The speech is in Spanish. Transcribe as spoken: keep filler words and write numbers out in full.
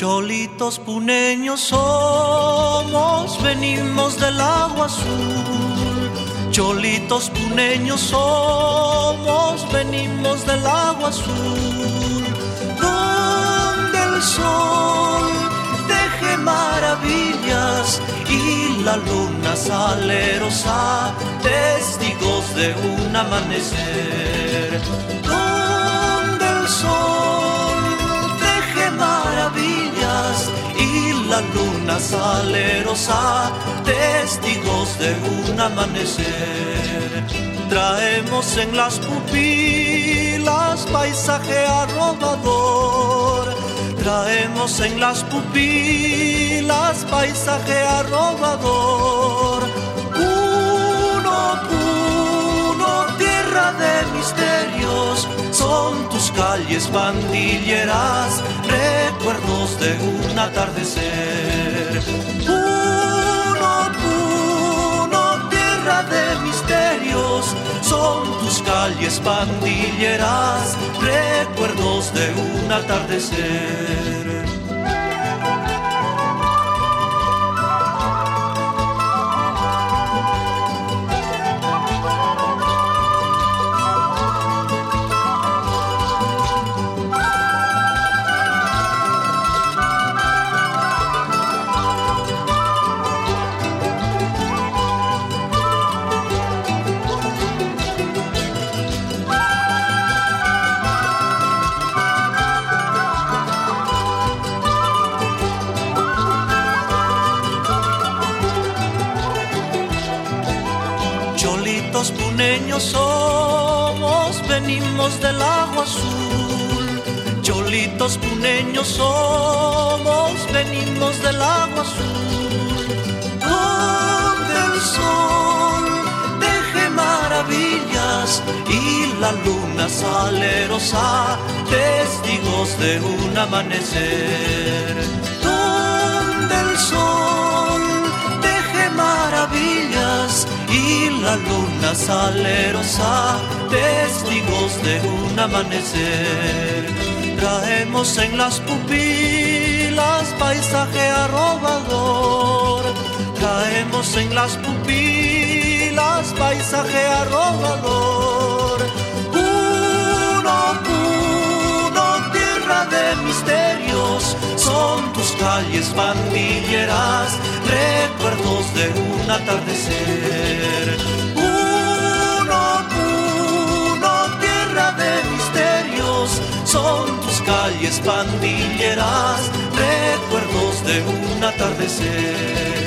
Cholitos puneños somos, venimos del agua azul. Cholitos puneños somos, venimos del agua azul, donde el sol teje maravillas y la luna sale rosa, testigos de un amanecer. Donde el sol teje maravillas y la luna sale rosa, testigos de un amanecer. Traemos en las pupilas paisaje arrobador. Traemos en las pupilas paisaje arrobador. Puno, Puno, tierra de misterios, son tus calles bandilleras, recuerdos de un atardecer. Puno, Puno, tierra de misterios, son tus calles bandilleras, recuerdos de un atardecer. Cholitos puneños somos, venimos del agua azul. Cholitos puneños somos, venimos del agua azul, donde el sol teje maravillas y la luna sale rosa, testigos de un amanecer. Donde el sol teje maravillas y la luna sale rosa, testigos de un amanecer. Traemos en las pupilas paisaje arrobador. Traemos en las pupilas paisaje arrobador. Puno, Puno, tierra de misterios, son tus calles bandilleras, recuerdos de un atardecer. Puno, Puno, tierra de misterios, son tus calles bandilleras, recuerdos de un atardecer.